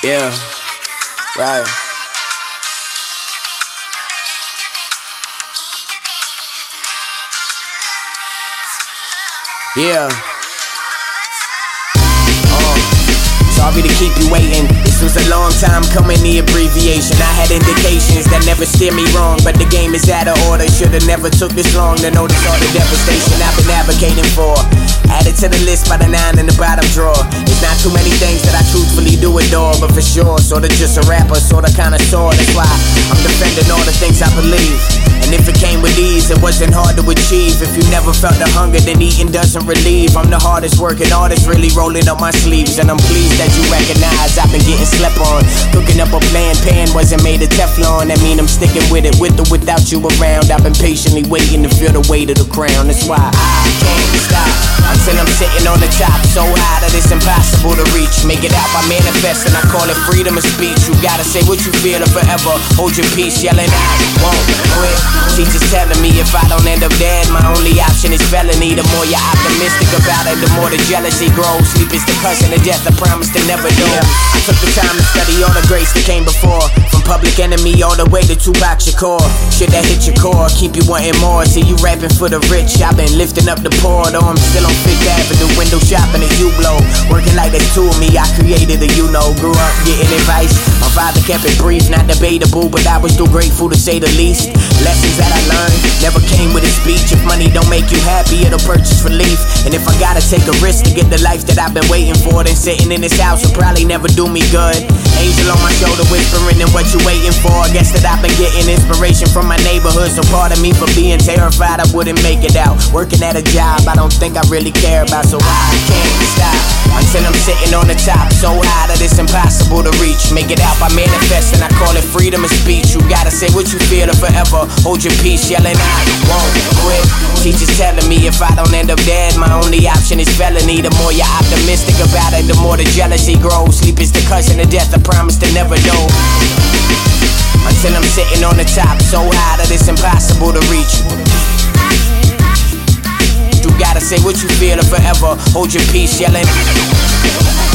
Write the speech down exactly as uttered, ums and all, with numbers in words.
Yeah, right. Yeah. Sorry to keep you waiting. This was a long time coming, the abbreviation. I had indications that never steer me wrong, but the game is out of order. Should've never took this long to notice all the devastation I've been advocating for. Added to the list by the nine in the bottom drawer. There's not too many things that I truthfully do adore, but for sure, sorta just a rapper, sorta kinda sore. That's why I'm defending all the things I believe. And if it came with ease, it wasn't hard to achieve. If you never felt the hunger, then eating doesn't relieve. I'm the hardest working artist, really rolling up my sleeves. And I'm pleased that you recognize I've been getting slept on. Cooking up a bland pan wasn't made of Teflon. That mean I'm sticking with it, with or without you around. I've been patiently waiting to feel the weight of the crown. That's why I can't stop until I'm sitting on the top, so high that it's impossible to reach. Make it out by manifest, and I call it freedom of speech. You gotta say what you feel or forever hold your peace. Yelling I won't quit. Teachers telling me if I don't end up dead, my only option is felony. The more you're optimistic about it, the more the jealousy grows. Sleep is the cousin of death, I promise to never do. I took the time to study all the greats that came before, from Public Enemy all the way to Tupac Shakur. Shit that hit your core, keep you wanting more. See you rapping for the rich, I've been lifting up the poor. Though I'm still on Fifth Avenue, window shopping at U-Blow. Working like there's two of me, I created a you know. Grew up getting advice, my father kept it brief, not debatable, but I was still grateful to say the least. Lessons that I learned never came with a speech. If money don't make you happy, it'll purchase relief. And if I gotta take a risk to get the life that I've been waiting for, then sitting in this house will probably never do me good. Angel on my shoulder whispering, and what you waiting for? I guess that I've been getting inspiration from my neighborhood. So pardon me for being terrified I wouldn't make it out. Working at a job I don't think I really care about, so I can't stop until I'm sitting on the top, so high that it's impossible to reach. Make it out by manifest, and I call it freedom of speech. You gotta say what you feel or forever hold your peace. Yelling I won't quit. Teachers telling me if I don't end up dead, my only option is felony. The more you're optimistic about it, the more the jealousy grows. Sleep is the cousin of death, I promise to never do. Until I'm sitting on the top, so high that it's impossible to reach. You gotta say what you feel or forever hold your peace. Yelling